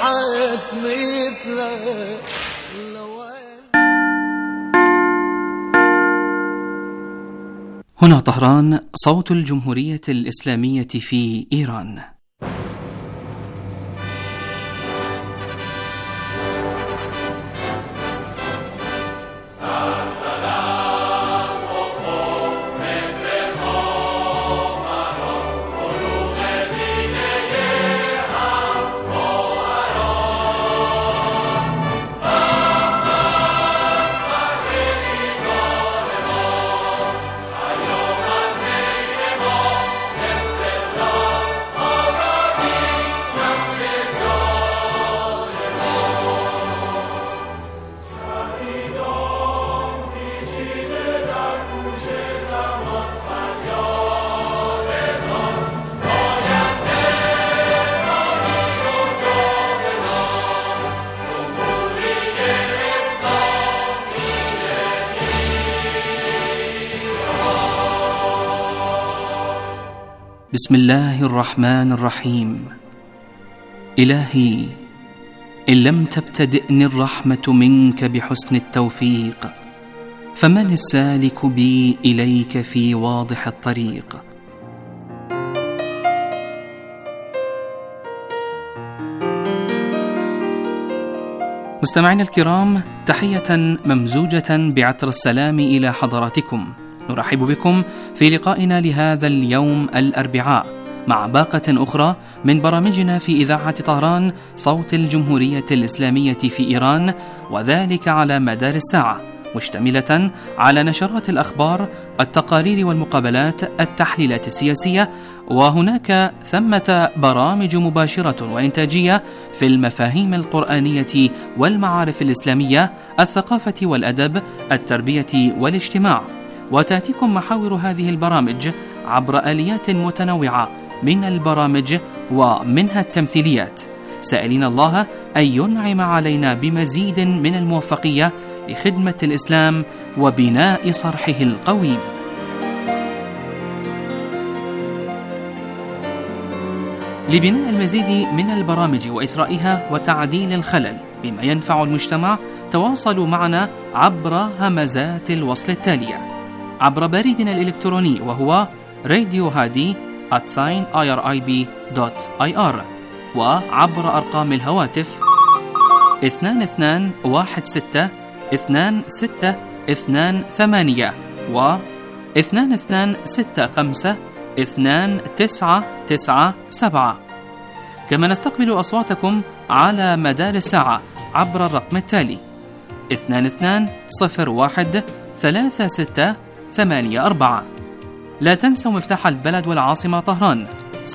صبحت مثله. هنا طهران، صوت الجمهورية الإسلامية في إيران. بسم الله الرحمن الرحيم. إلهي، إن لم تبتدئني الرحمة منك بحسن التوفيق، فمن السالك بي إليك في واضح الطريق؟ مستمعينا الكرام، تحية ممزوجة بعطر السلام إلى حضراتكم. نرحب بكم في لقائنا لهذا اليوم الأربعاء مع باقة أخرى من برامجنا في إذاعة طهران، صوت الجمهورية الإسلامية في إيران، وذلك على مدار الساعة، مشتملة على نشرات الأخبار، التقارير والمقابلات، التحليلات السياسية، وهناك ثمة برامج مباشرة وإنتاجية في المفاهيم القرآنية والمعارف الإسلامية، الثقافة والأدب، التربية والاجتماع. وتأتيكم محاور هذه البرامج عبر آليات متنوعة من البرامج ومنها التمثيليات، سائلين الله أن ينعم علينا بمزيد من الموفقية لخدمة الإسلام وبناء صرحه القويم. لبناء المزيد من البرامج وإثرائها وتعديل الخلل بما ينفع المجتمع، تواصلوا معنا عبر همزات الوصل التالية: عبر بريدنا الإلكتروني وهو radiohadi@irib.ir، وعبر أرقام الهواتف 22162628 و 22652997. كما نستقبل أصواتكم على مدار الساعة عبر الرقم التالي 22013684. لا تنسوا مفتاح البلد والعاصمة طهران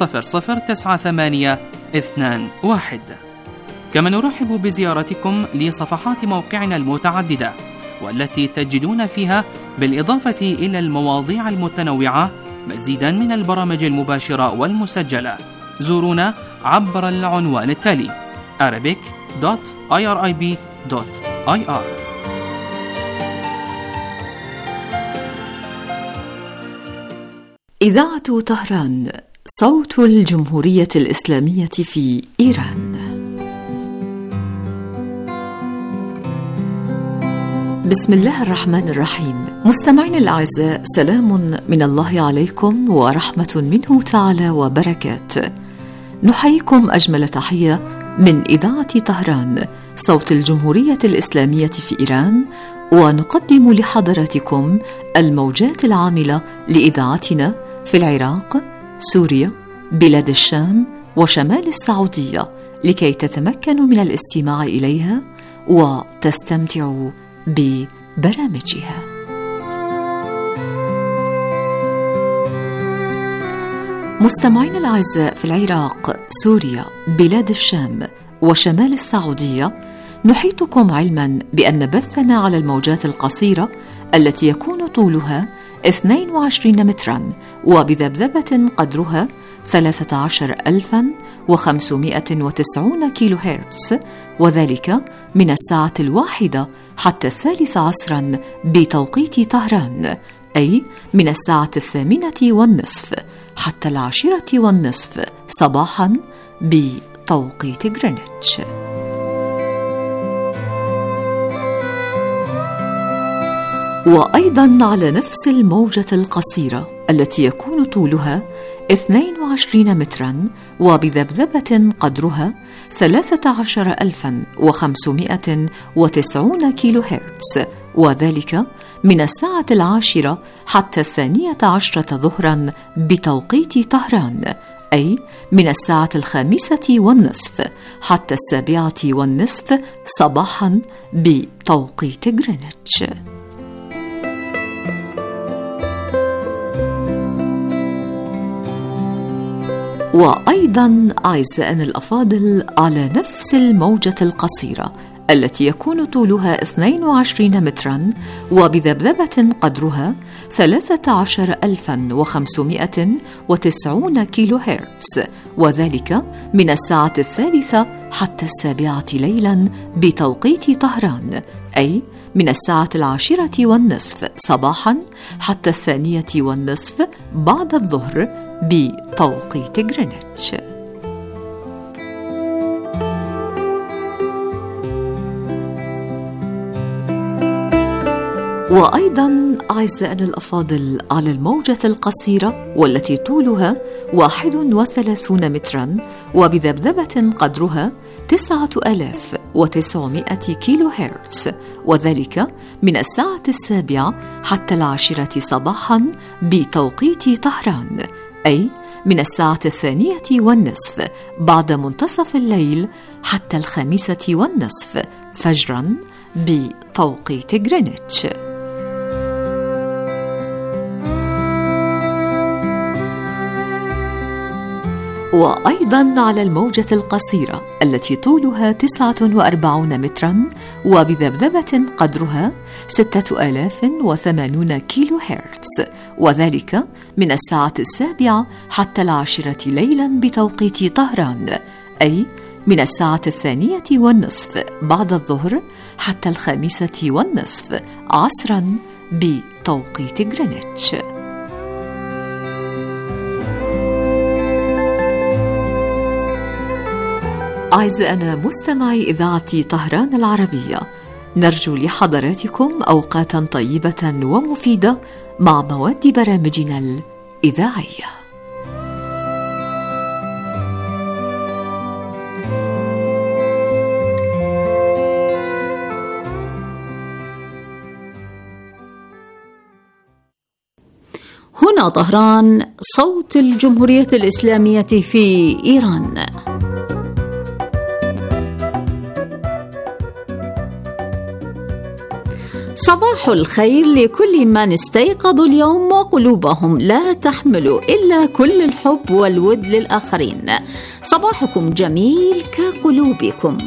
009821. كما نرحب بزيارتكم لصفحات موقعنا المتعددة، والتي تجدون فيها بالإضافة إلى المواضيع المتنوعة مزيدا من البرامج المباشرة والمسجلة. زورونا عبر العنوان التالي arabic.irib.ir. إذاعة طهران، صوت الجمهورية الإسلامية في إيران. بسم الله الرحمن الرحيم. مستمعينا الأعزاء، سلام من الله عليكم ورحمة منه تعالى وبركاته. نحييكم أجمل تحية من إذاعة طهران، صوت الجمهورية الإسلامية في إيران، ونقدم لحضراتكم الموجات العاملة لإذاعتنا في العراق، سوريا، بلاد الشام وشمال السعودية، لكي تتمكنوا من الاستماع إليها وتستمتعوا ببرامجها. مستمعينا الأعزاء، في العراق، سوريا، بلاد الشام وشمال السعودية، نحيطكم علما بأن بثنا على الموجات القصيرة التي يكون طولها 22 مترا وبذبذبة قدرها 13590 كيلو هرتز، وذلك من الساعة 1 حتى 3 عصرا بتوقيت طهران، أي من الساعة 8:30 حتى 10:30 صباحا بتوقيت غرينتش. وأيضا على نفس الموجة القصيرة التي يكون طولها 22 مترا وبذبذبة قدرها 13590 كيلو هرتز، وذلك من 10:10 حتى 12 ظهرا بتوقيت طهران، أي من 5:05 حتى 7:30 صباحا بتوقيت غرينتش. وأيضا أعزائنا الأفاضل على نفس الموجة القصيرة التي يكون طولها 22 مترا وبذبذبة قدرها 13590 كيلو هرتز، وذلك من 3:00 حتى 7:00 ليلا بتوقيت طهران، أي من 10:10 صباحا حتى 2:30 بعد الظهر بتوقيت غرينتش. وأيضا أعزائنا الأفاضل على الموجة القصيرة والتي طولها 31 مترا وبذبذبة قدرها 9900 كيلو هرتز، وذلك من 7:00 حتى 10:00 صباحا بتوقيت طهران، أي من 2:02 بعد منتصف الليل حتى 5:30 فجرا بتوقيت غرينتش. وأيضا على الموجة القصيرة التي طولها 49 مترا وبذبذبة قدرها 6080 كيلو هرتز، وذلك من 7:00 حتى 10:00 ليلا بتوقيت طهران، أي من 2:02 بعد الظهر حتى 5:30 عصرا بتوقيت غرينتش. أعزائنا مستمعي إذاعة طهران العربية، نرجو لحضراتكم أوقاتا طيبة ومفيدة مع مواد برامجنا الإذاعية. هنا طهران، صوت الجمهورية الإسلامية في إيران. صباح الخير لكل من استيقظوا اليوم وقلوبهم لا تحمل إلا كل الحب والود للآخرين. صباحكم جميل كقلوبكم.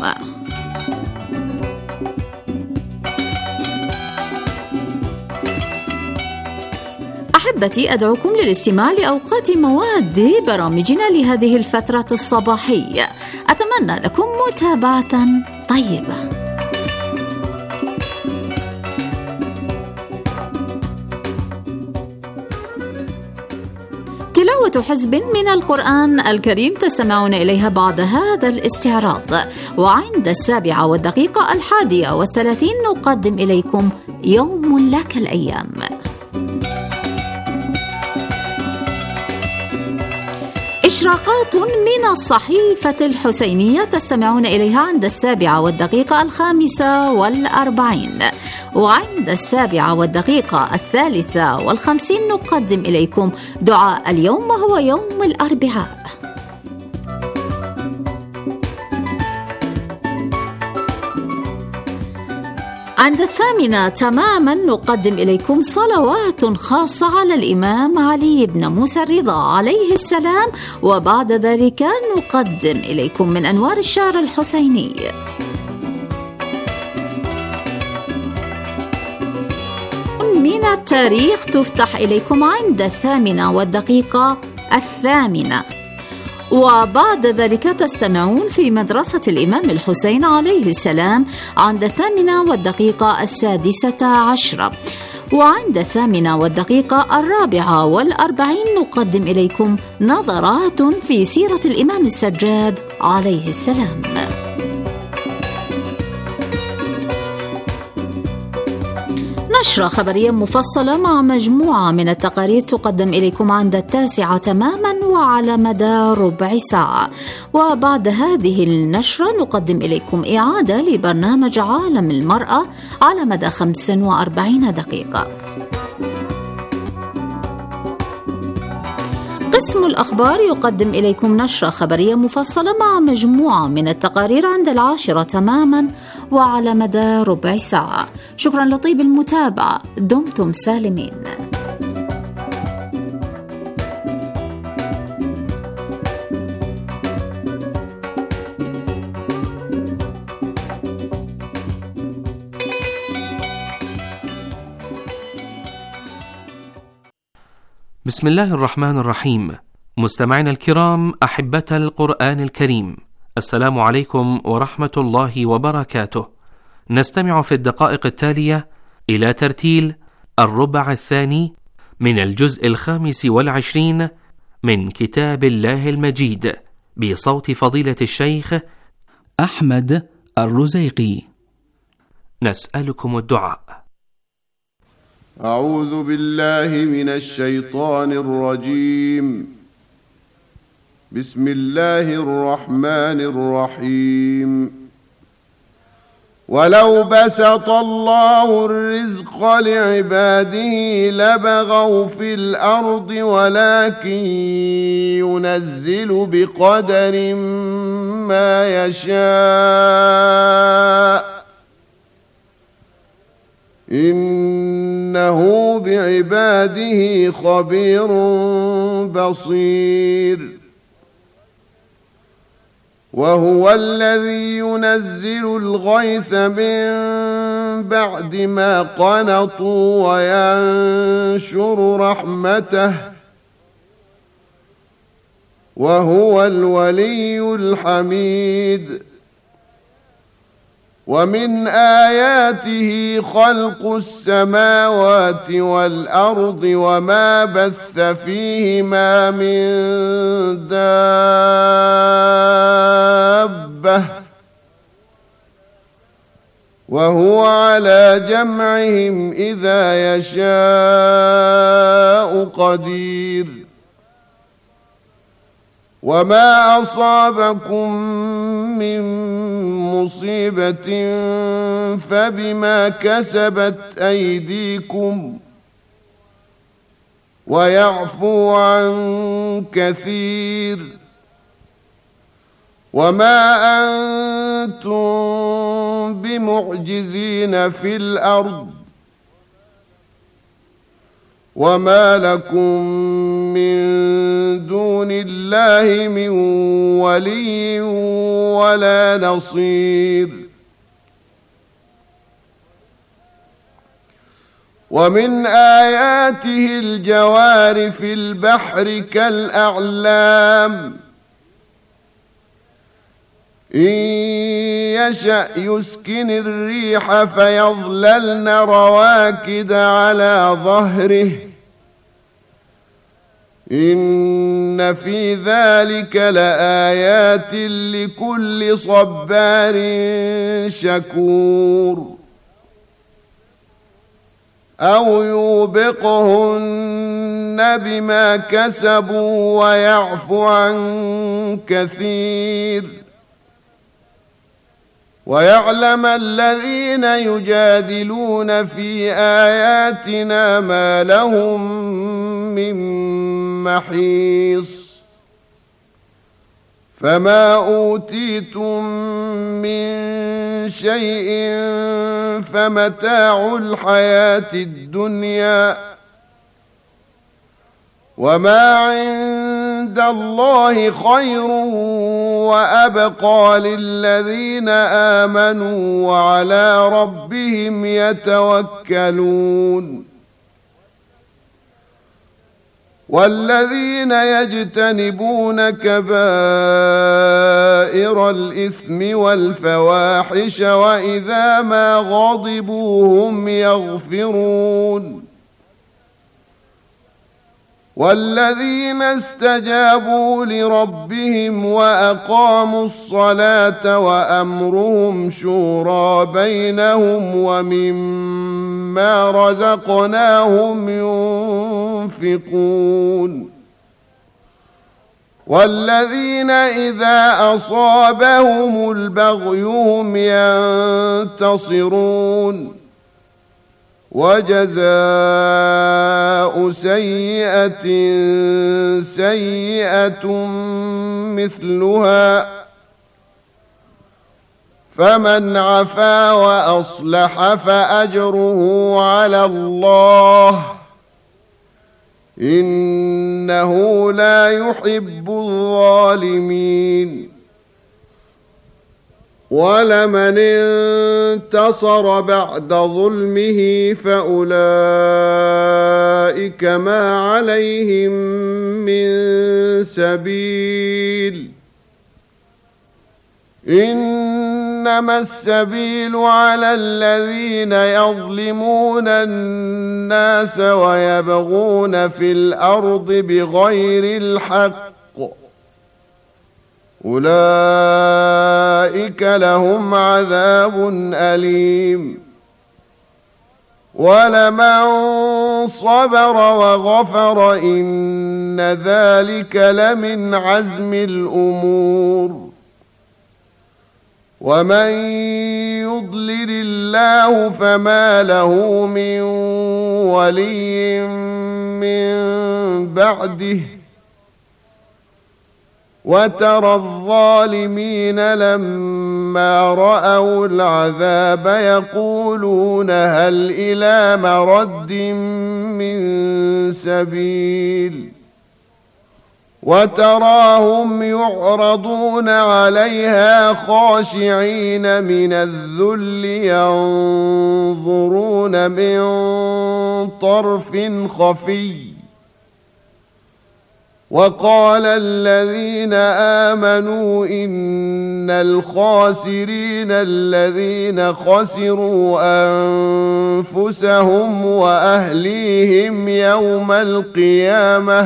أحبتي، أدعوكم للاستماع لأوقات مواد برامجنا لهذه الفترة الصباحية. أتمنى لكم متابعة طيبة. تلاوة حزب من القرآن الكريم تستمعون إليها بعد هذا الاستعراض، وعند 7:31 نقدم إليكم يوم لك الأيام. إشراقات من الصحيفة الحسينية تستمعون إليها عند 7:45، وعند 7:53 نقدم إليكم دعاء اليوم، وهو يوم الأربعاء. عند 8 تماما نقدم إليكم صلوات خاصة على الإمام علي بن موسى الرضا عليه السلام، وبعد ذلك نقدم إليكم من أنوار الشعر الحسيني. من التاريخ تفتح إليكم عند 8:08، وبعد ذلك تستمعون في مدرسة الإمام الحسين عليه السلام عند 8:06، وعند 8:40 نقدم إليكم نظرات في سيرة الإمام السجاد عليه السلام. نشرة خبرية مفصلة مع مجموعة من التقارير تقدم إليكم عند 9 تماما وعلى مدى ربع ساعة. وبعد هذه النشرة نقدم إليكم إعادة لبرنامج عالم المرأة على مدى 45 دقيقة. قسم الأخبار يقدم إليكم نشرة خبرية مفصلة مع مجموعة من التقارير عند 10 تماما وعلى مدى ربع ساعة. شكرا لطيب المتابعة، دمتم سالمين. بسم الله الرحمن الرحيم. مستمعينا الكرام، أحبة القرآن الكريم، السلام عليكم ورحمة الله وبركاته. نستمع في الدقائق التالية إلى ترتيل الربع الثاني من الجزء 25 من كتاب الله المجيد بصوت فضيلة الشيخ أحمد الرزيقي. نسألكم الدعاء. أعوذ بالله من الشيطان الرجيم. بسم الله الرحمن الرحيم. ولو بسط الله الرزق لعباده لبغوا في الأرض ولكن ينزل بقدر ما يشاء إنه بعباده خبير بصير. وهو الذي ينزل الغيث من بعد ما قنطوا وينشر رحمته وهو الولي الحميد. ومن آياته خلق السماوات والأرض وما بث فيهما من دابة وهو على جمعهم إذا يشاء قدير. وما أصابكم من مصيبة فبما كسبت أيديكم ويعفو عن كثير. وما أنتم بمعجزين في الأرض وما لكم من دون الله من ولي ولا نصير. ومن آياته الجوار في البحر كالأعلام إن يشأ يسكن الريح فيظللن رواكد على ظهره إن في ذلك لآيات لكل صبار شكور. أو يوبقهن بما كسبوا ويعفو عن كثير. ويعلم الذين يجادلون في آياتنا ما لهم من محيص. فما أوتيتم من شيء فمتاع الحياة الدنيا وما عند الله خير وأبقى للذين آمنوا وعلى ربهم يتوكلون. والذين يجتنبون كبائر الإثم والفواحش وإذا ما غضبوا هم يغفرون والذين استجابوا لربهم وأقاموا الصلاة وأمرهم شورى بينهم ومما رزقناهم ينفقون والذين إذا أصابهم البغي هم ينتصرون وجزاء سيئة سيئة مثلها فمن عفا وأصلح فأجره على الله إنه لا يحب الظالمين ولمن انتصر بعد ظلمه فأولئك ما عليهم من سبيل إنما السبيل على الذين يظلمون الناس ويبغون في الأرض بغير الحق أولئك لهم عذاب أليم ولمن صبر وغفر إن ذلك لمن عزم الأمور ومن يضلل الله فما له من ولي من بعده وترى الظالمين لما رأوا العذاب يقولون هل إلى مرد من سبيل وتراهم يعرضون عليها خاشعين من الذل ينظرون من طرف خفي وقال الذين آمنوا إن الخاسرين الذين خسروا أنفسهم وأهليهم يوم القيامة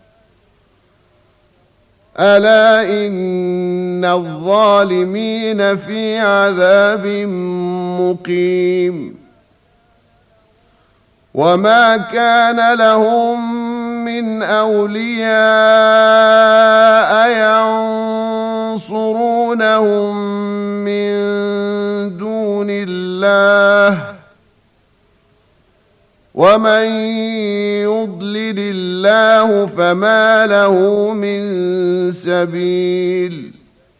ألا إن الظالمين في عذاب مقيم وما كان لهم من أولياء ينصرونهم من دون الله ومن يضلل الله فما له من سبيل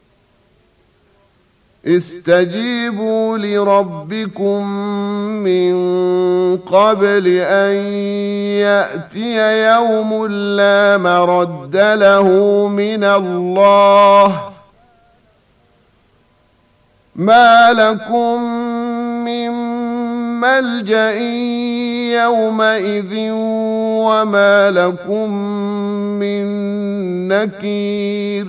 استجيبوا لربكم من قبل أن يأتي يوم لا مرد له من الله ما لكم من ملجأ يومئذ وما لكم من نكير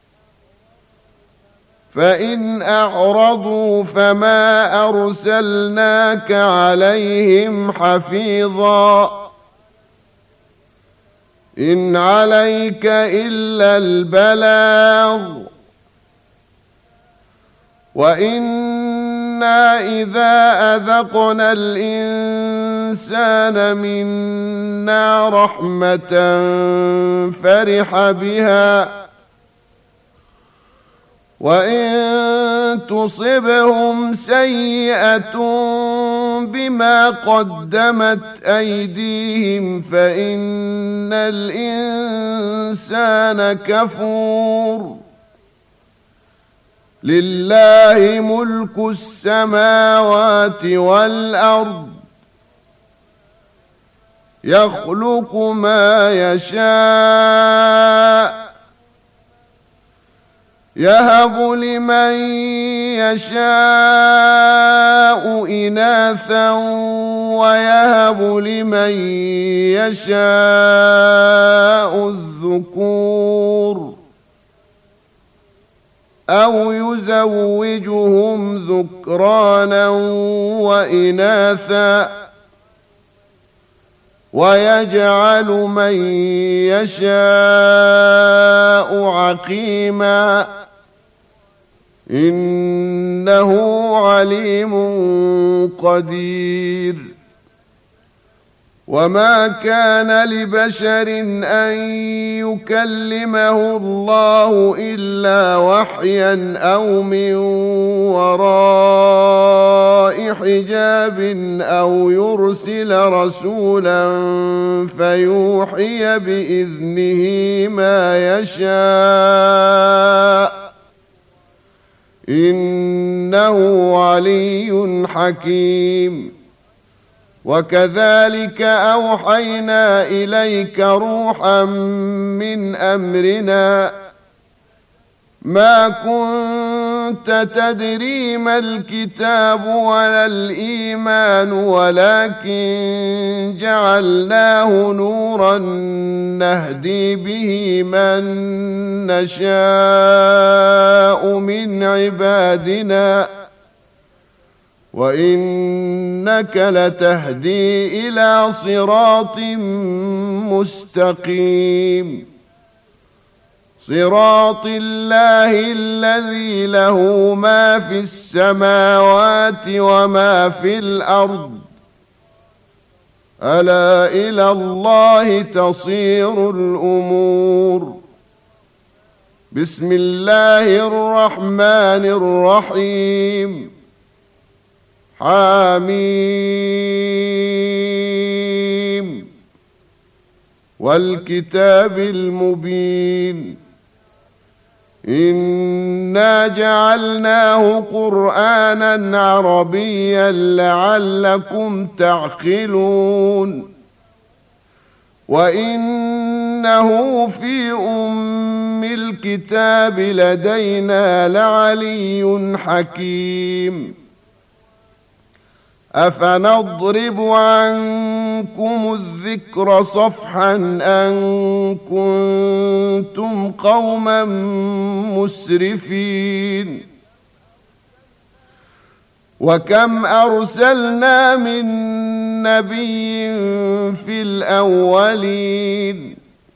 فإن أعرضوا فما أرسلناك عليهم حفيظا إن عليك إلا البلاغ وإنا إذا أذقنا الإنسان منا رحمة فرح بها وإن تصبهم سيئة بما قدمت أيديهم فإن الإنسان كفور لله ملك السماوات والأرض يخلق ما يشاء يهب لمن يشاء إناثا ويهب لمن يشاء الذكور أو يزوجهم ذكرانا وإناثا ويجعل من يشاء عقيما إنه عليم قدير. وما كان لبشر أن يكلمه الله إلا وحيا أو من وراء حجاب أو يرسل رسولا فيوحي بإذنه ما يشاء إنه علي حكيم. وكذلك أوحينا إليك روحا من أمرنا ما كنت تدري ما الكتاب ولا الإيمان ولكن جعلناه نورا نهدي به من نشاء من عبادنا وإنك لتهدي إلى صراط مستقيم صراط الله الذي له ما في السماوات وما في الأرض ألا إلى الله تصير الأمور. بسم الله الرحمن الرحيم. حميم والكتاب المبين إنا جعلناه قرآنا عربيا لعلكم تعقلون وإنه في أم الكتاب لدينا لعلي حكيم. أفنضرب عنكم الذكر صفحا أن كنتم قوما مسرفين وكم أرسلنا من نبي في الأولين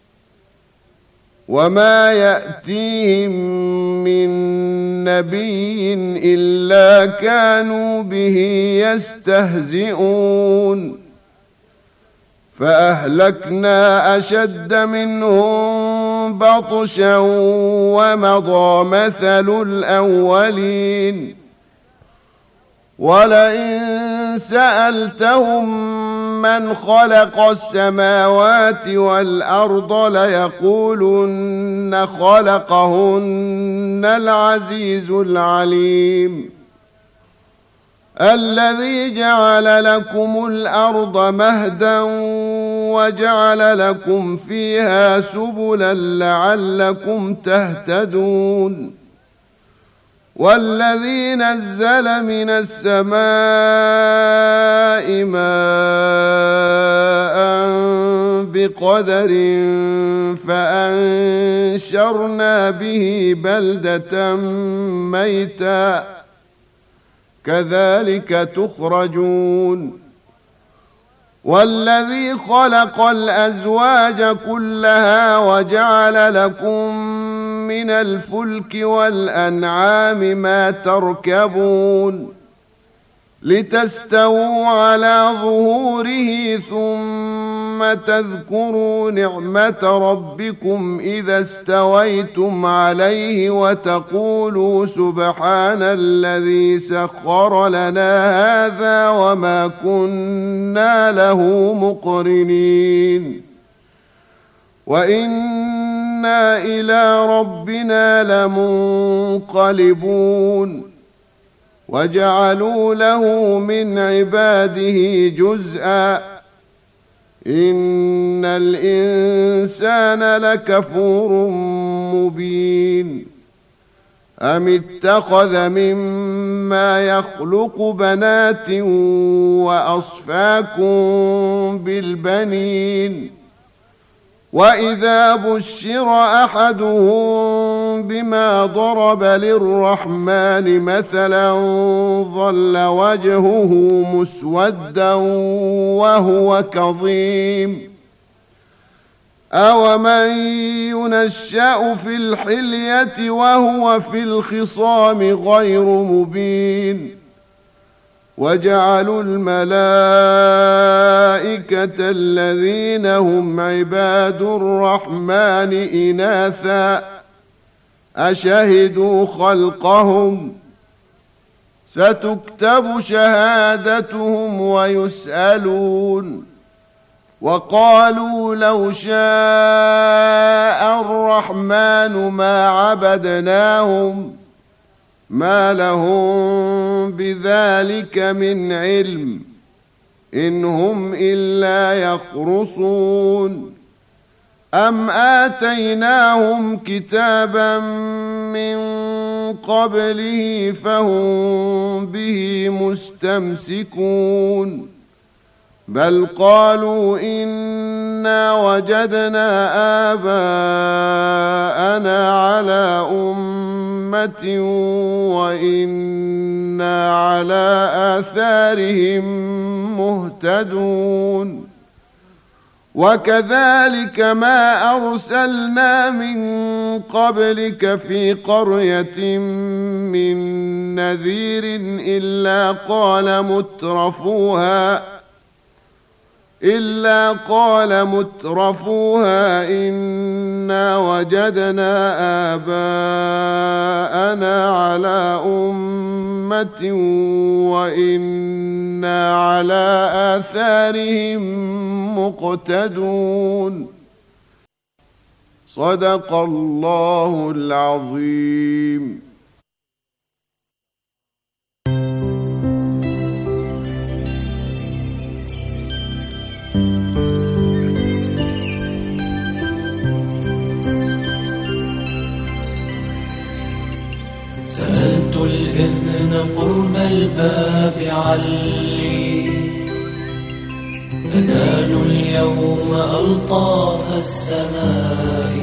وما يأتيهم من نبي إلا كانوا به يستهزئون فأهلكنا أشد منهم بطشا ومضى مثل الأولين ولئن سألتهم من خلق السماوات والأرض ليقولن خلقهن العزيز العليم الذي جعل لكم الأرض مهدا وجعل لكم فيها سبلا لعلكم تهتدون والذي نزل من السماء ماء بقدر فأنشرنا به بلدة ميتا كذلك تخرجون والذي خلق الأزواج كلها وجعل لكم من الفلك والأنعام ما تركبون لتستووا على ظهوره ثم تذكروا نعمة ربكم إذا استويتم عليه وتقولوا سبحان الذي سخر لنا هذا وما كنا له مقرنين وإنا إلى ربنا لمنقلبون وجعلوا له من عباده جزءا إن الإنسان لكفور مبين أم اتخذ مما يخلق بنات وأصفاكم بالبنين وإذا بشر أحدهم بما ضرب للرحمن مثلا ظل وجهه مسودا وهو كظيم أومن ينشأ في الحلية وهو في الخصام غير مبين وجعلوا الملائكة الذين هم عباد الرحمن إناثا أشهدوا خلقهم ستكتب شهادتهم ويسألون وقالوا لو شاء الرحمن ما عبدناهم ما لهم بذلك من علم إن هم إلا يخرصون أم آتيناهم كتابا من قبله فهم به مستمسكون بل قالوا إنا وجدنا آباءنا على أمة وإنا على آثارهم مهتدون وكذلك ما أرسلنا من قبلك في قرية من نذير إلا قال مترفوها إنا وجدنا آباءنا على أمة وإنا على آثارهم مقتدون صدق الله العظيم. سألت الإذن قرب الباب علي أنال اليوم ألطاف السماء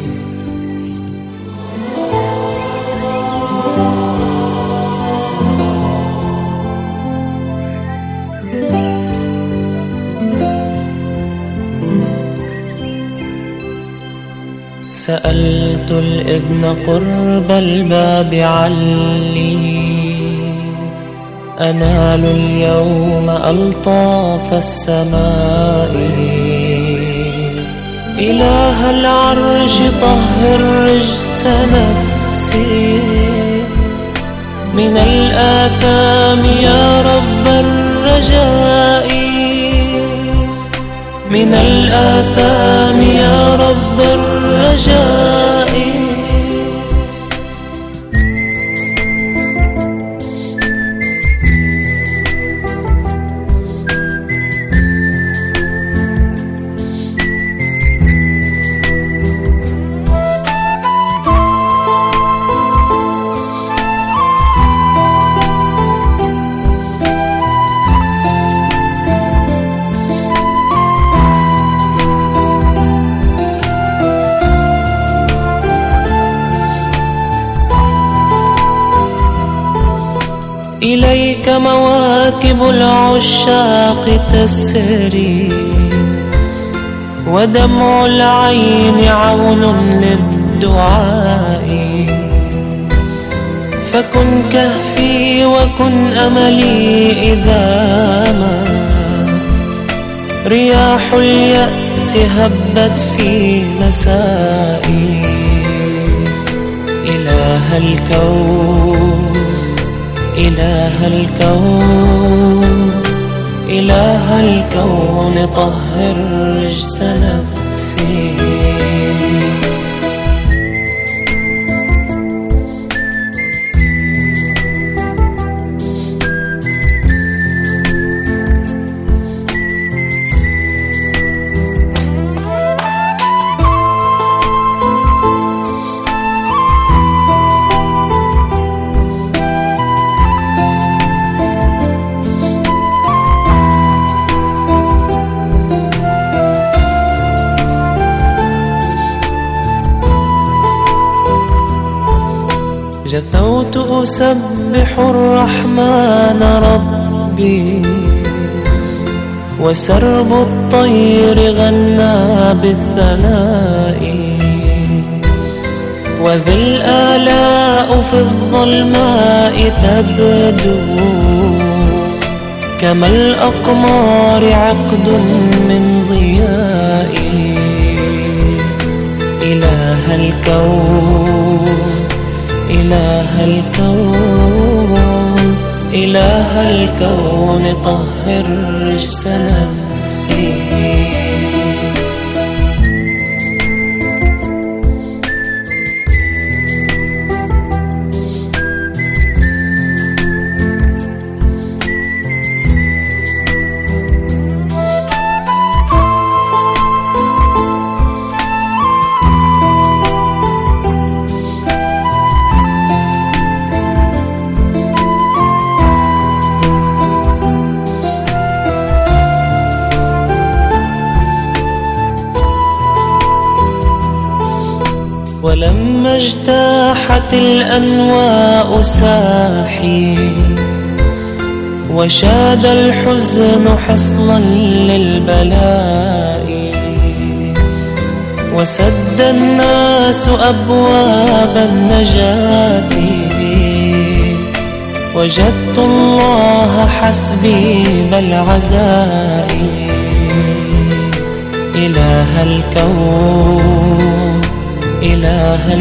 سألت الإذن قرب الباب علي أنال اليوم ألطاف السماء إله العرش طهر رجس نفسي من الآثام يا رب الرجاء من الآثام يا رب الرجاء إليك مواكب العشاق تسري ودمع العين عون للدعاء فكن كهفي وكن أملي إذا ما رياح اليأس هبت في مسائي إله الكون إله الكون إله الكون طهر رجس نفسي دعوت أسبح الرحمن ربي، وسرب الطير غنى بالثناء، وذي الآلاء في الظلماء تبدو كما الأقمار عقد من ضيائي. إله الكون إله الكون إله الكون طهر رجس نفسي. ولما اجتاحت الأنواء ساحي، وشاد الحزن حصنا للبلاء، وسد الناس أبواب النجاة، وجدت الله حسبي بالعزاء. إله الكون إله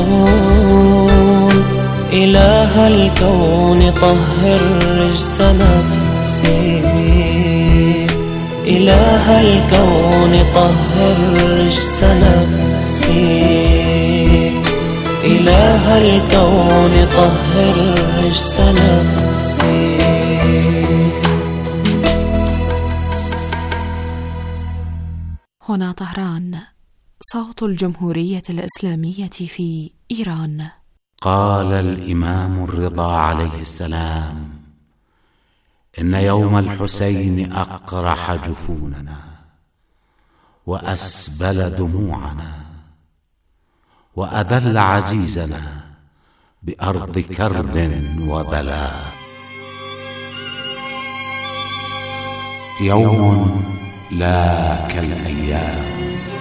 الكون إله الكون طهر رجس نفسي. إله الكون طهر رجس نفسي. إله الكون طهر رجس نفسي. هنا طهران، صوت الجمهورية الإسلامية في إيران. قال الإمام الرضا عليه السلام: إن يوم الحسين أقرح جفوننا، وأسبل دموعنا، وأذل عزيزنا بأرض كرب وبلاء. يوم لا كالأيام.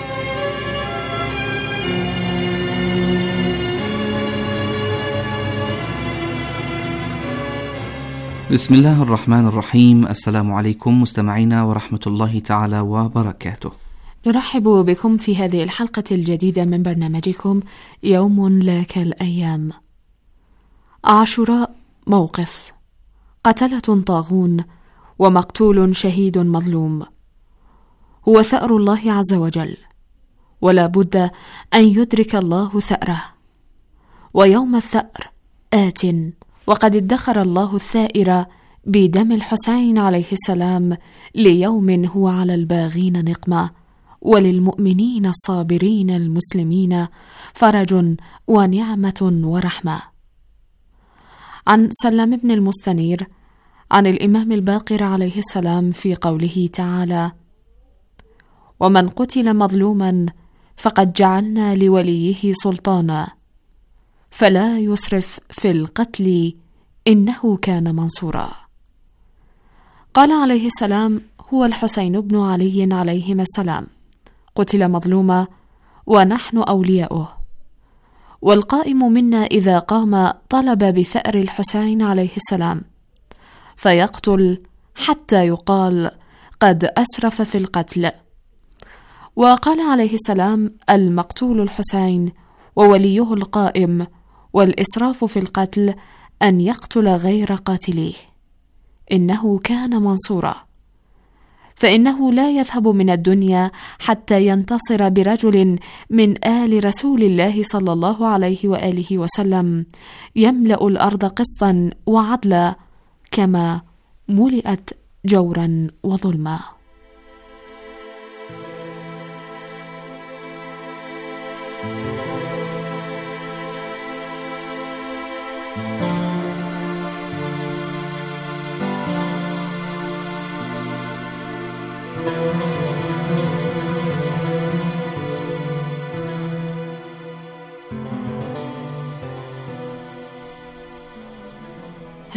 بسم الله الرحمن الرحيم. السلام عليكم مستمعينا ورحمة الله تعالى وبركاته. نرحب بكم في هذه الحلقة الجديدة من برنامجكم يوم لا كالأيام. عاشوراء موقف، قتلة طاغون، ومقتول شهيد مظلوم، هو ثأر الله عز وجل، ولا بد أن يدرك الله ثأره. ويوم الثأر آت، وقد ادخر الله الثائر بدم الحسين عليه السلام ليوم هو على الباغين نقمة، وللمؤمنين الصابرين المسلمين فرج ونعمة ورحمة. عن سلام بن المستنير عن الإمام الباقر عليه السلام في قوله تعالى: ومن قتل مظلوما فقد جعلنا لوليه سلطانا، فلا يسرف في القتل إنه كان منصورا. قال عليه السلام: هو الحسين بن علي عليهما السلام قتل مظلوما ونحن أولياؤه، والقائم منا إذا قام طلب بثأر الحسين عليه السلام فيقتل حتى يقال قد أسرف في القتل. وقال عليه السلام: المقتول الحسين، ووليه القائم، والإسراف في القتل أن يقتل غير قاتليه، إنه كان منصورا، فإنه لا يذهب من الدنيا حتى ينتصر برجل من آل رسول الله صلى الله عليه وآله وسلم يملأ الأرض قسطا وعدلا كما ملئت جورا وظلما.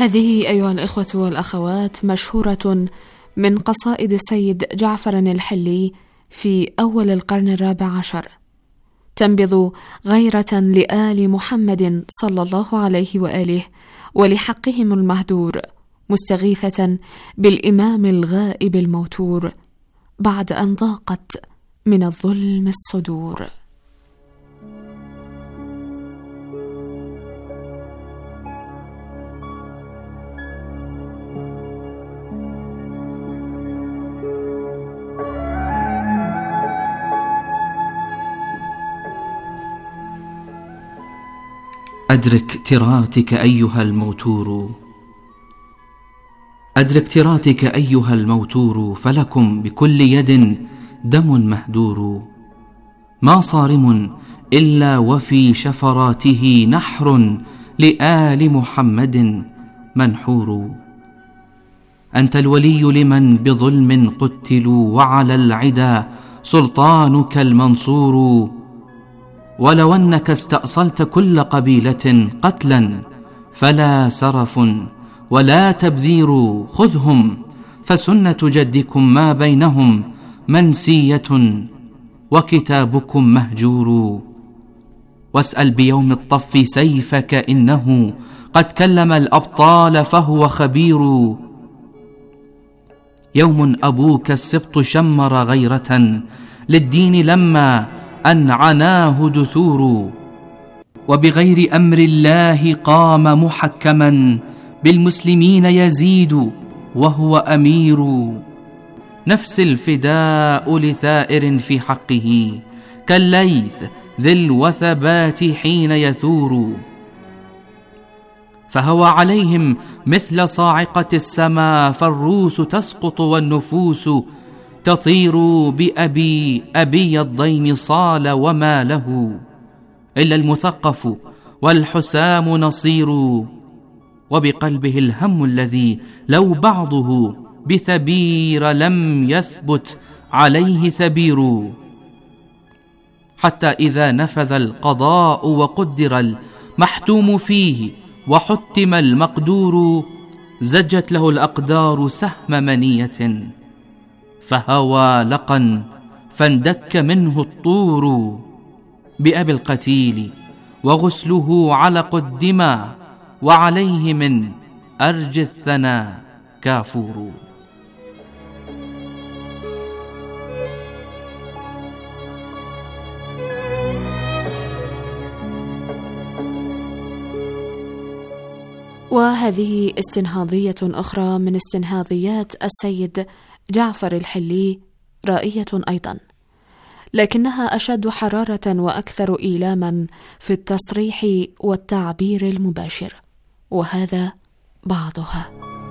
هذه أيها الإخوة والأخوات مشهورة من قصائد السيد جعفر الحلي في أول القرن 14، تنبض غيرة لآل محمد صلى الله عليه وآله ولحقهم المهدور، مستغيثة بالإمام الغائب الموتور بعد أن ضاقت من الظلم الصدور. أدرك تراتك أيها الموتور، أدرك تراتك أيها الموتور، فلكم بكل يد دم مهدور، ما صارم إلا وفي شفراته نحر لآل محمد منحور. أنت الولي لمن بظلم قتلوا، وعلى العدا سلطانك المنصور. ولو أنك استأصلت كل قبيلة قتلا فلا سرف ولا تبذير، خذهم فسنة جدكم ما بينهم منسية وكتابكم مهجور. واسأل بيوم الطف سيفك إنه قد كلم الأبطال فهو خبير. يوم أبوك السبط شمر غيرة للدين لما أن عناه دثور، وبغير أمر الله قام محكما بالمسلمين يزيد وهو أمير. نفس الفداء لثائر في حقه كالليث ذي الوثبات حين يثور. فهوى عليهم مثل صاعقة السماء، فالروس تسقط والنفوس تطير. بأبي أبي الضيم صال وما له إلا المثقف والحسام نصير. وبقلبه الهم الذي لو بعضه بثبير لم يثبت عليه ثبير. حتى إذا نفذ القضاء وقدر المحتوم فيه وحتم المقدور، زجت له الأقدار سهم منية، فهوى لقا فاندك منه الطور. بأبي القتيل وغسله علق الدماء، وعليه من أرج الثنا كافور. وهذه استنهاضية أخرى من استنهاضيات السيد جعفر الحلي، رائية أيضا، لكنها أشد حرارة وأكثر إيلاما في التصريح والتعبير المباشر، وهذا بعضها.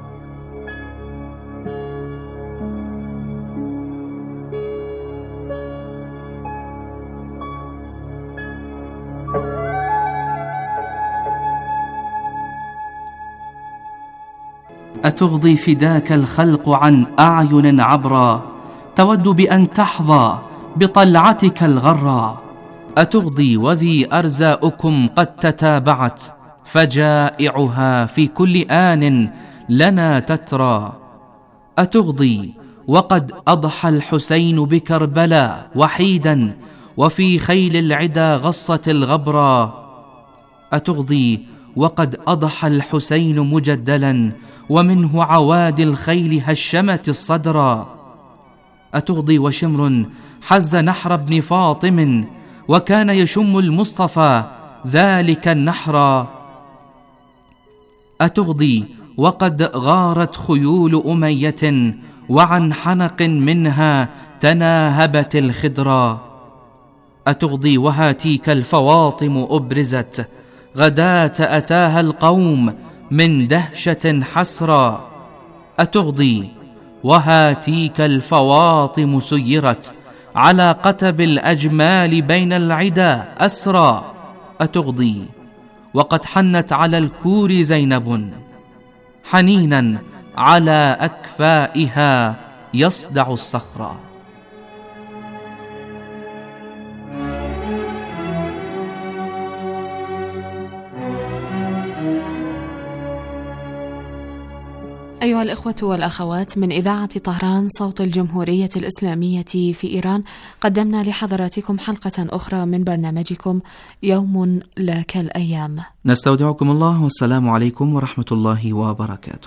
أتغضي فداك الخلق عن أعين عبرا، تود بأن تحظى بطلعتك الغرا. أتغضي وذي أرزاؤكم قد تتابعت، فجائعها في كل آن لنا تترى. أتغضي وقد أضحى الحسين بكربلاء وحيدا، وفي خيل العدا غصت الغبرا. أتغضي وقد أضحى الحسين مجدلا، ومنه عوادي الخيل هشمت الصدرا. أتغضي وشمر حز نحر ابن فاطم، وكان يشم المصطفى ذلك النحر. أتغضي وقد غارت خيول أمية، وعن حنق منها تناهبت الخضرا. أتغضي وهاتيك الفواطم أبرزت، غداة أتاها القوم من دهشة حسرا. أتغضي وهاتيك الفواطم سيرت، على قتب الأجمال بين العدا أسرى. أتغضي وقد حنت على الكور زينب، حنينا على أكفائها يصدع الصخرا. أيها الإخوة والأخوات، من إذاعة طهران صوت الجمهورية الإسلامية في إيران، قدمنا لحضراتكم حلقة أخرى من برنامجكم يوم لا كالأيام. نستودعكم الله، والسلام عليكم ورحمة الله وبركاته.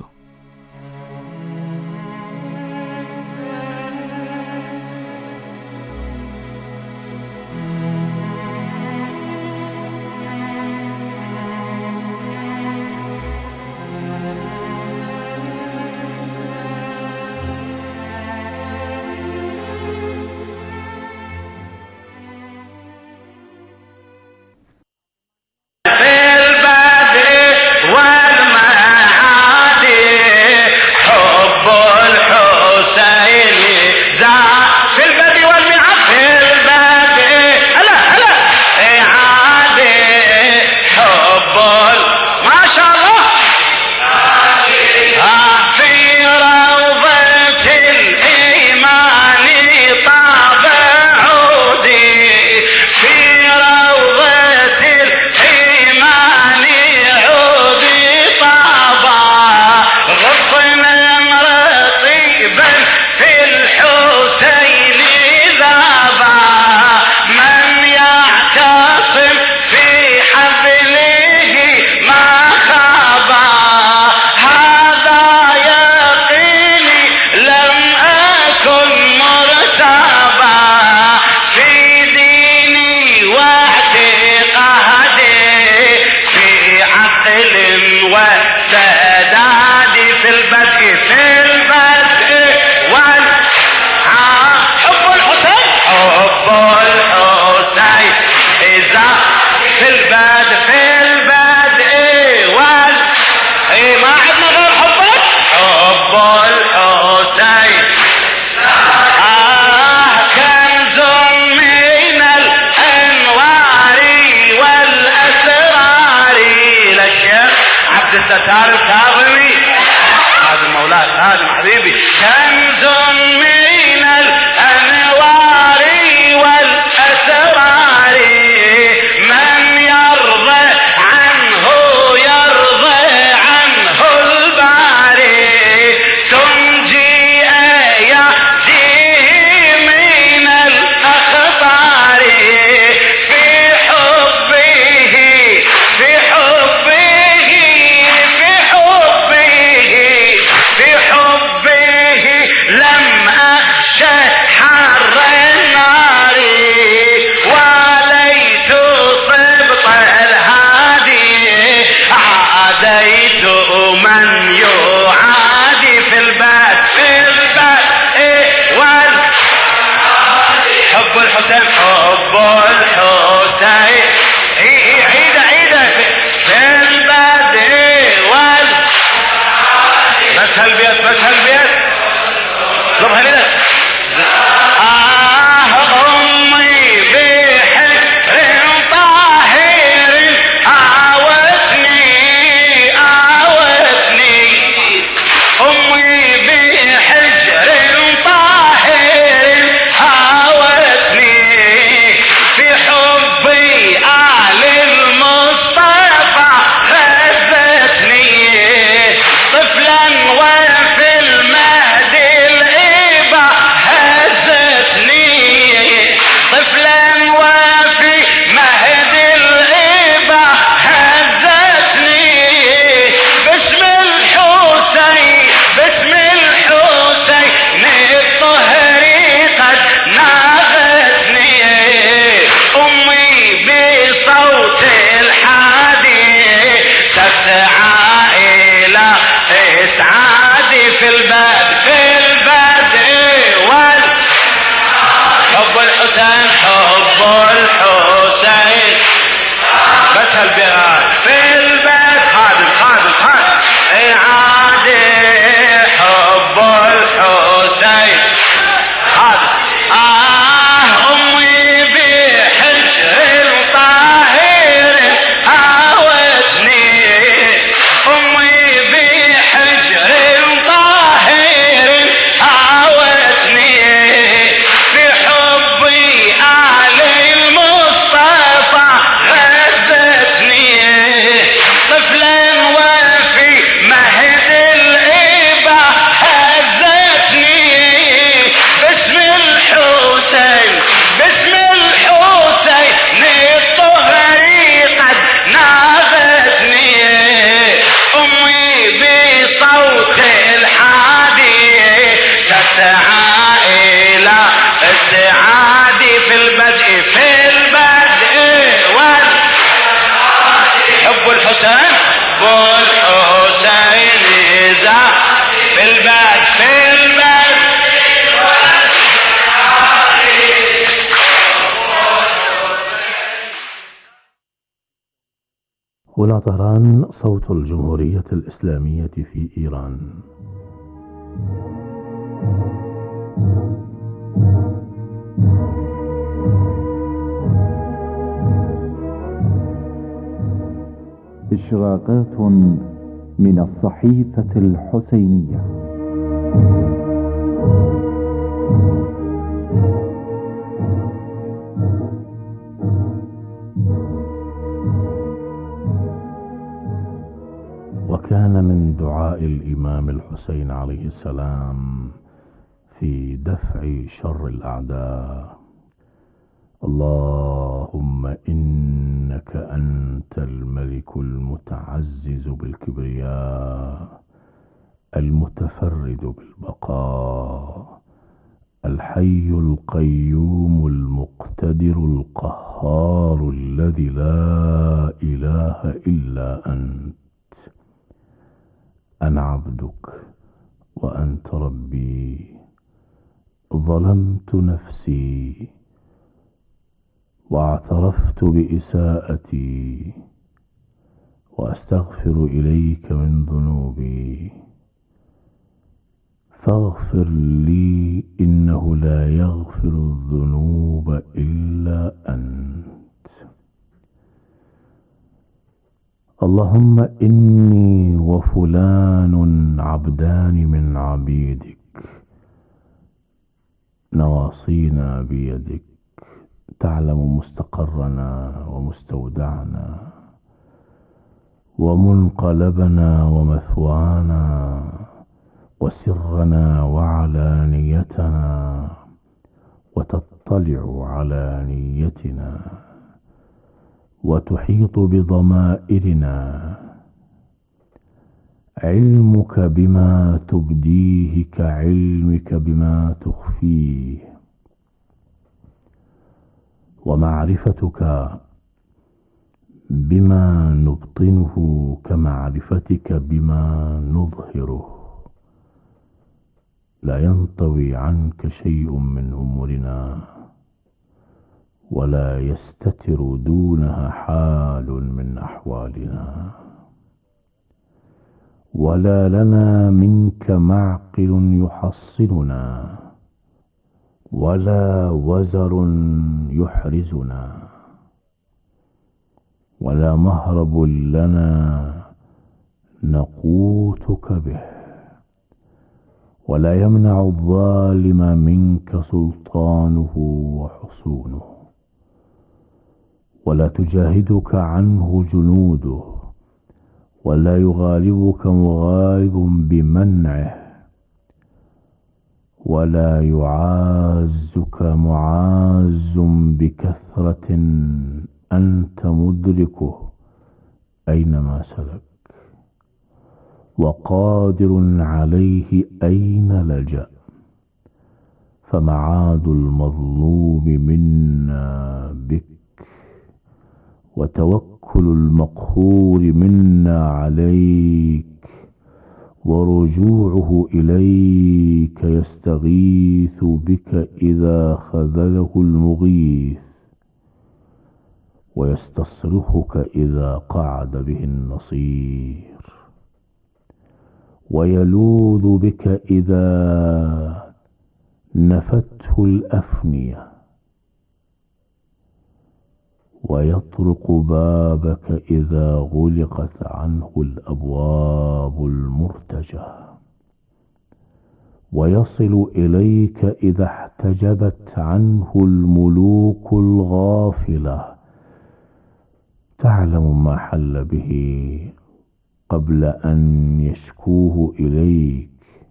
هنا طهران، صوت الجمهورية الإسلامية في إيران. إشراقات من الصحيفة الحسينية. وكان من دعاء الإمام الحسين عليه السلام في دفع شر الأعداء: اللهم إنك أنت الملك المتعزز بالكبرياء، المتفرد بالبقاء، الحي القيوم المقتدر القهار الذي لا إله إلا أنت. أنا عبدك وأنت ربي، ظلمت نفسي واعترفت بإساءتي، وأستغفر إليك من ذنوبي، فاغفر لي إنه لا يغفر الذنوب إلا أنت. اللهم إني وفلان عبدان من عبيدك، نواصينا بيدك، تعلم مستقرنا ومستودعنا ومنقلبنا ومثوانا وسرنا وعلانيتنا، وتطلع على نيتنا وتحيط بضمائرنا. علمك بما تبديه كعلمك بما تخفيه، ومعرفتك بما نبطنه كمعرفتك بما نظهره. لا ينطوي عنك شيء من أمورنا، ولا يستتر دونها حال من أحوالنا، ولا لنا منك معقل يحصننا، ولا وزر يحرزنا، ولا مهرب لنا نقوتك به، ولا يمنع الظالم منك سلطانه وحصونه، ولا تجاهدك عنه جنوده، ولا يغالبك مغالب بمنعه، ولا يعازك معاز بكثرة أنت مدركه أينما سلك، وقادر عليه أين لجأ. فمعاد المظلوم منا بك، وتوكل المقهور منا عليك، ورجوعه إليك يستغيث بك إذا خذله المغيث، ويستصرخك إذا قعد به النصير، ويلوذ بك إذا نفته الأفنية، ويطرق بابك إذا غلقت عنه الأبواب المرتجى، ويصل إليك إذا احتجبت عنه الملوك الغافلة. تعلم ما حل به قبل أن يشكوه إليك،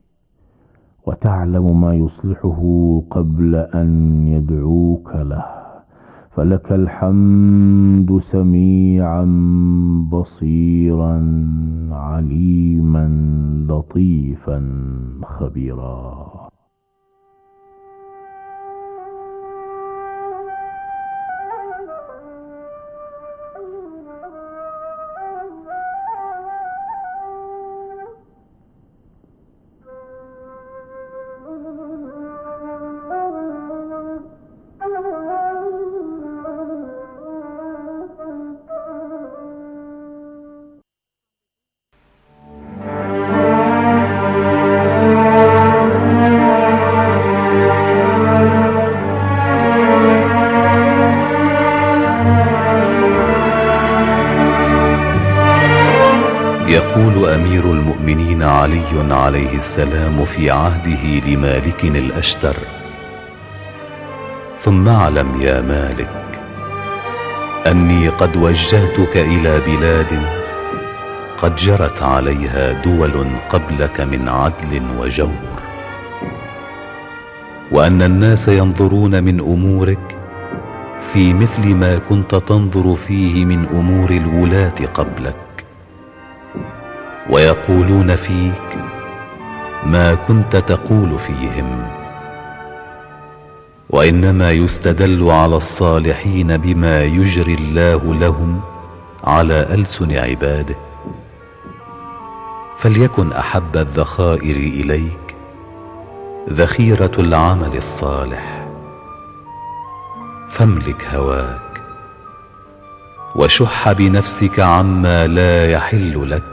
وتعلم ما يصلحه قبل أن يدعوك له. فلك الحمد سميعا بصيرا عليما لطيفا خبيرا. عليه السلام في عهده لمالك الأشتر: ثم اعلم يا مالك أني قد وجهتك إلى بلاد قد جرت عليها دول قبلك من عدل وجور، وأن الناس ينظرون من أمورك في مثل ما كنت تنظر فيه من أمور الولاة قبلك، ويقولون فيك ما كنت تقول فيهم. وإنما يستدل على الصالحين بما يجري الله لهم على ألسن عباده. فليكن أحب الذخائر إليك ذخيرة العمل الصالح، فاملك هواك وشح بنفسك عما لا يحل لك،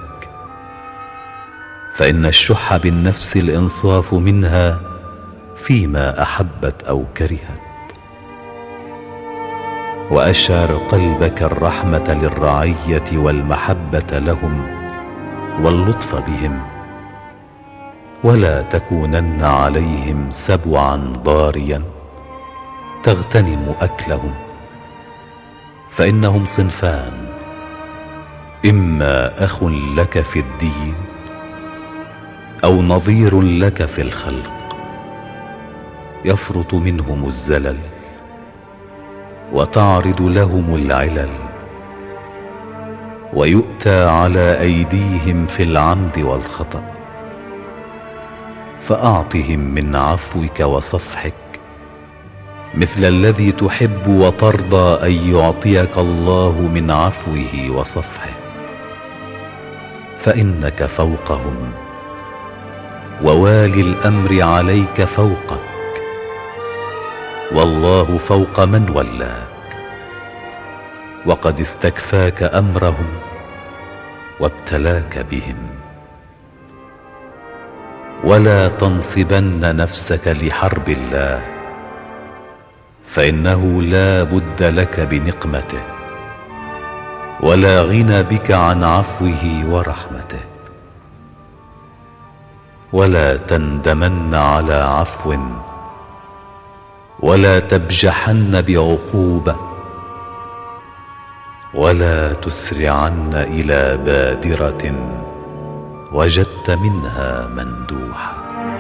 فإن الشح بالنفس الإنصاف منها فيما أحبت أو كرهت. وأشعر قلبك الرحمة للرعية والمحبة لهم واللطف بهم، ولا تكونن عليهم سبعا ضاريا تغتنم أكلهم، فإنهم صنفان: إما أخ لك في الدين أو نظير لك في الخلق، يفرط منهم الزلل وتعرض لهم العلل، ويؤتى على أيديهم في العمد والخطأ. فأعطهم من عفوك وصفحك مثل الذي تحب وترضى أن يعطيك الله من عفوه وصفحه، فإنك فوقهم، ووالي الأمر عليك فوقك، والله فوق من ولاك، وقد استكفاك أمرهم وابتلاك بهم. ولا تنصبن نفسك لحرب الله، فإنه لا بد لك بنقمته، ولا غنى بك عن عفوه ورحمته. ولا تندمن على عفو، ولا تبجحن بعقوبة، ولا تسرعن إلى بادرة وجدت منها مندوحة.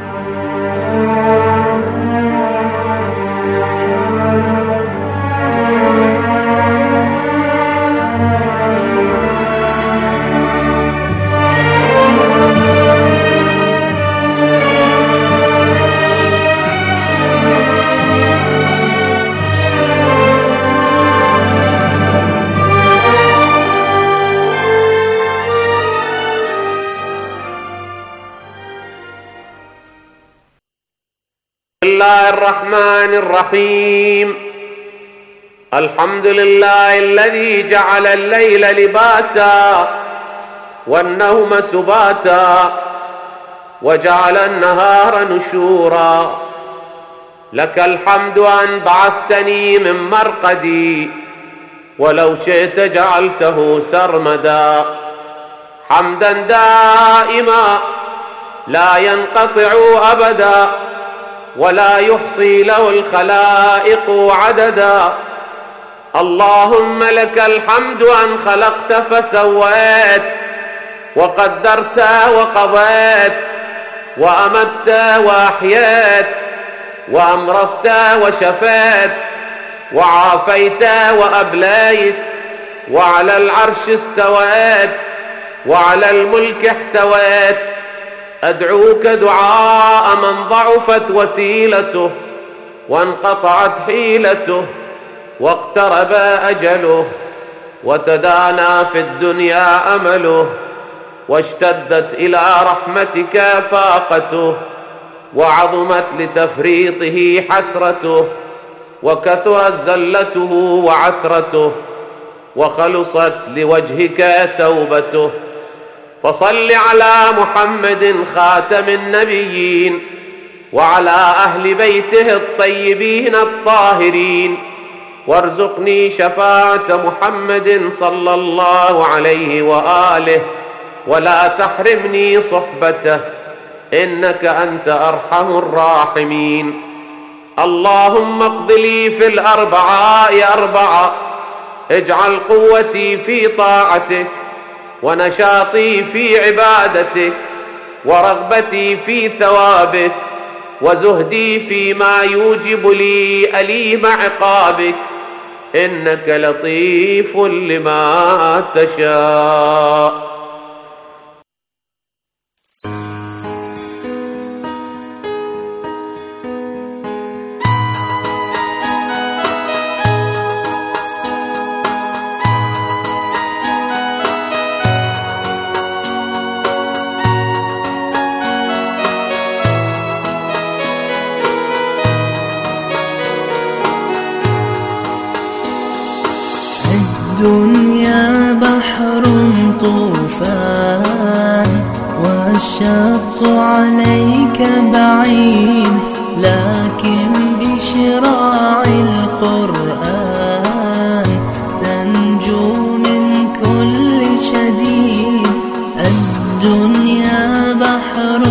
الله الرحمن الرحيم. الحمد لله الذي جعل الليل لباسا والنوم سباتا وجعل النهار نشورا. لك الحمد أن بعثتني من مرقدي ولو شئت جعلته سرمدا، حمدا دائما لا ينقطع أبدا ولا يحصي له الخلائق عددا. اللهم لك الحمد أن خلقت فسويت، وقدرت وقضيت، وأمت وأحييت، وأمرضت وشفيت، وعافيت وأبليت، وعلى العرش استويت، وعلى الملك احتويت. أدعوك دعاء من ضعفت وسيلته وانقطعت حيلته واقترب أجله وتدانى في الدنيا أمله واشتدت إلى رحمتك فاقته وعظمت لتفريطه حسرته وكثرت زلته وعثرته وخلصت لوجهك توبته. فصل على محمد خاتم النبيين وعلى أهل بيته الطيبين الطاهرين، وارزقني شفاعة محمد صلى الله عليه وآله، ولا تحرمني صحبته إنك أنت أرحم الراحمين. اللهم اقض لي في الأربعاء 4، اجعل قوتي في طاعتك، ونشاطي في عبادتك، ورغبتي في ثوابك، وزهدي فيما يوجب لي أليم عقابك، إنك لطيف لما تشاء. الدنيا بحر طوفان، والشط عليك بعيد، لكن بشراع القرآن تنجو من كل شديد. الدنيا بحر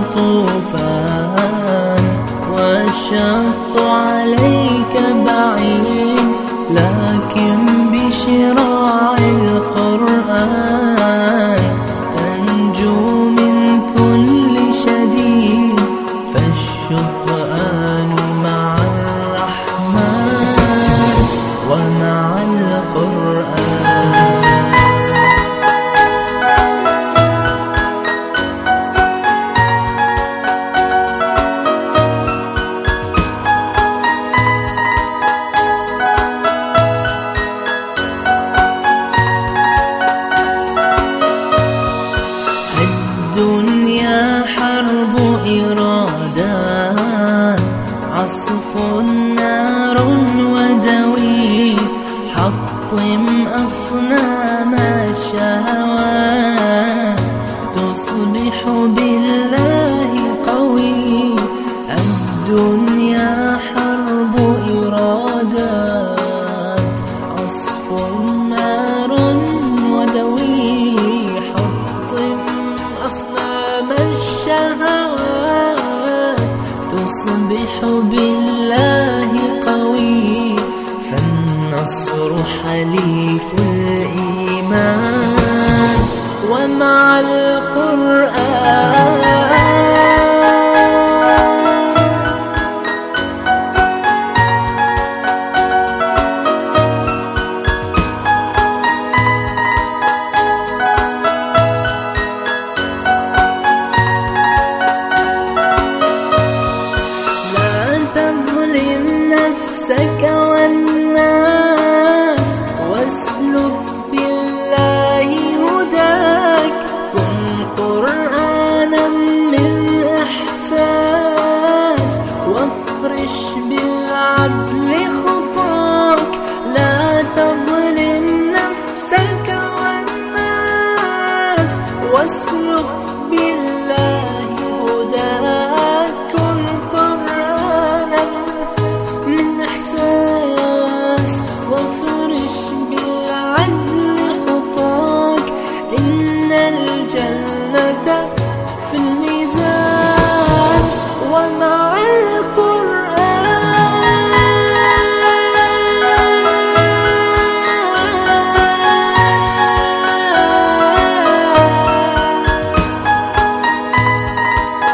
طوفان، والشط عليك بعيد، لكن بشراع القرآن تنجو من كل شديد. فالشطآن مع الرحمن ومع القرآن. الدنيا حرب إرادات، عصف نار ودوي، حطم أصنام الشهوات، تصبح بالله قوي. الدنيا حرب إرادات، عصف نار ودوي، حطم أصنام الشهوات، تصبح بالله قوي. فالنصر حليف الإيمان ومع القرآن. نفسك والناس، واسلك بالله هداك، كن قرآنا من إحساس، وافرش بالعدل خطاك. لا تظلم نفسك والناس، واسلك